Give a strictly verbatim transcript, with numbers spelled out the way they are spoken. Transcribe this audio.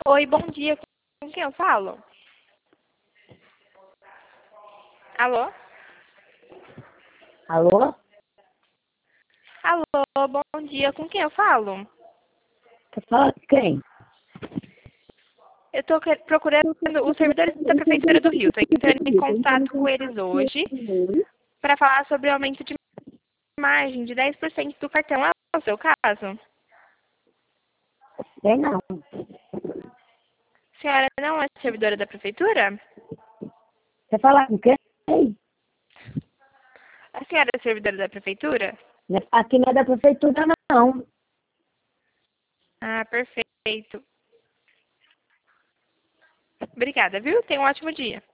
Oi, bom dia. Com quem eu falo? Alô? Alô? Alô, bom dia. Com quem eu falo? Você fala com quem? Eu estou procurando os servidores da Prefeitura do Rio. Estou entrando em contato com eles hoje para falar sobre o aumento de margem de dez por cento do cartão. É o seu caso? Sei não. A senhora não é servidora da Prefeitura? Você fala com quem? A senhora é servidora da Prefeitura? Aqui não é da prefeitura, não. Ah, perfeito. Obrigada, viu? Tenha um ótimo dia.